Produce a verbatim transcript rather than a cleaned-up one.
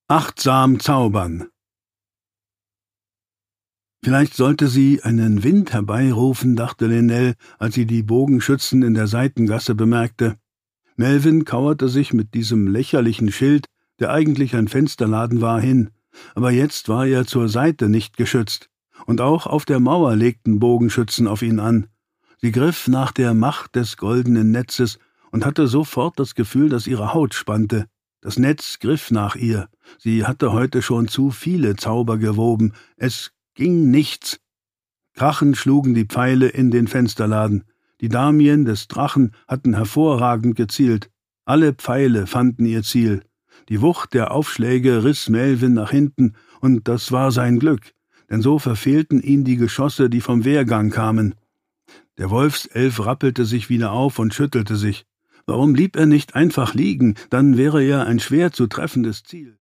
Achtsam zaubern. Vielleicht sollte sie einen Wind herbeirufen, dachte Lynell, als sie die Bogenschützen in der Seitengasse bemerkte. Melvin kauerte sich mit diesem lächerlichen Schild, der eigentlich ein Fensterladen war, hin, aber jetzt war er zur Seite nicht geschützt, und auch auf der Mauer legten Bogenschützen auf ihn an. Sie griff nach der Macht des goldenen Netzes und hatte sofort das Gefühl, dass ihre Haut spannte. Das Netz griff nach ihr. Sie hatte heute schon zu viele Zauber gewoben. Es ging nichts. Krachend schlugen die Pfeile in den Fensterladen. Die Damien des Drachen hatten hervorragend gezielt. Alle Pfeile fanden ihr Ziel. Die Wucht der Aufschläge riss Melvin nach hinten, und das war sein Glück, denn so verfehlten ihn die Geschosse, die vom Wehrgang kamen. Der Wolfself rappelte sich wieder auf und schüttelte sich. Warum blieb er nicht einfach liegen, dann wäre er ein schwer zu treffendes Ziel.